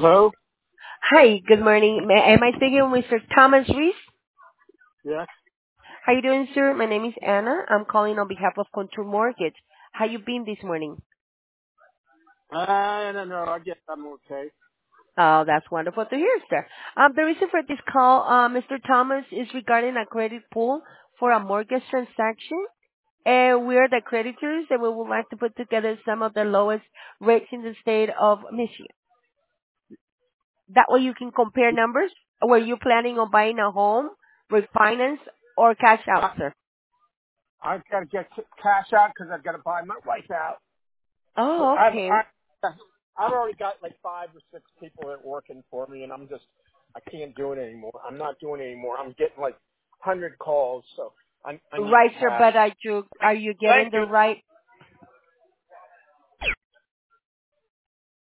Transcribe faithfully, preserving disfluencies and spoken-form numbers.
Hello? Hi, good morning. May, am I speaking with Mister Thomas Reese? Yes. How you doing, sir? My name is Anna. I'm calling on behalf of Contour Mortgage. How you been this morning? I don't know. I guess I'm okay. Oh, that's wonderful to hear, sir. Um, the reason for this call, uh, Mister Thomas, is regarding a credit pool for a mortgage transaction. And we are the creditors, and we would like to put together some of the lowest rates in the state of Michigan. That way you can compare numbers. Were you planning on buying a home, refinance, or cash out, I, sir? I've got to get c- cash out because I've got to buy my wife out. So Oh, I've, okay. I, I've already got like five or six people that are working for me, and I'm just, I can't do it anymore. I'm not doing it anymore. I'm getting like one hundred calls, so I, I need Right, sir, cash. but are you are you getting Thank the you. right?